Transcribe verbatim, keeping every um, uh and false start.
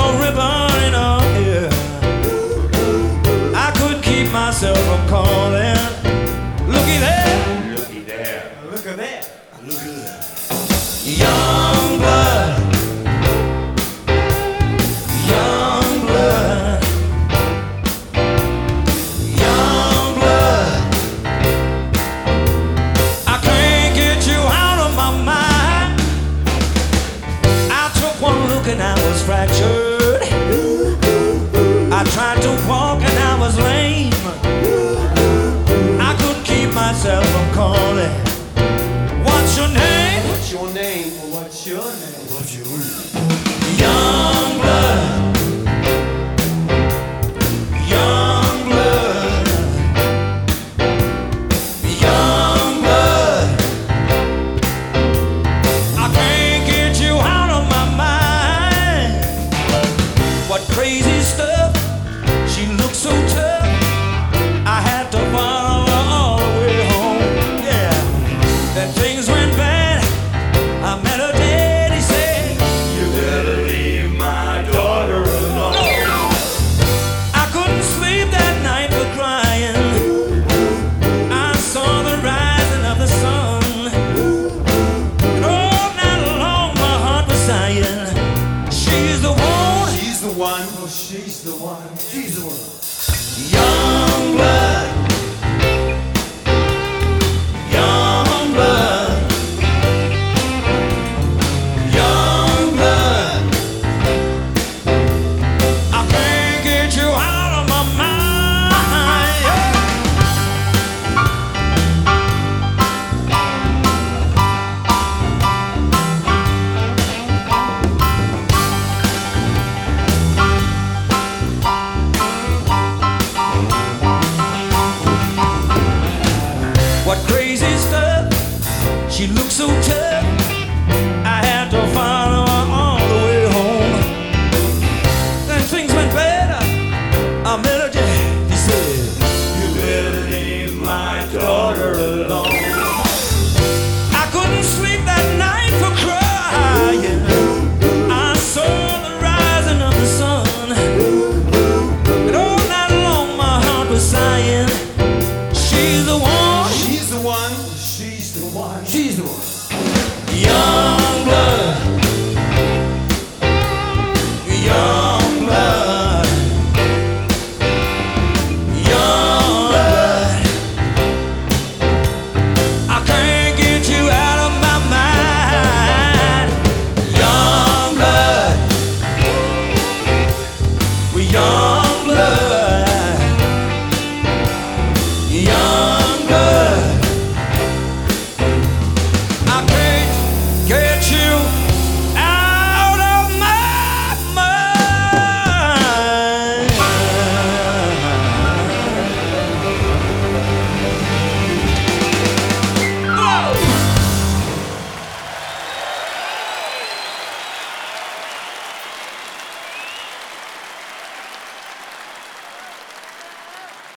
gold ribbon in her hair. I couldn't keep myself from calling. Looky there, Looky there. look at that, look at that. Young blood, young blood, young blood. I can't get you out of my mind. I took one look and I was fractured. I tried to walk and I was lame. I couldn't keep myself from calling. What's your name? What's your name? What's your name? What's your name? Young blood, young blood, young blood. I can't get you out of my mind. What crazy stuff? She looked so tough. I had to follow her all the way home. Yeah, then things went bad. I met her daddy said, You better leave my daughter alone. I couldn't sleep that night for crying. I saw the rising of the sun, and all night long my heart was sighing. She's the one, She's the one. Oh, she's the one. She's the one. young blood.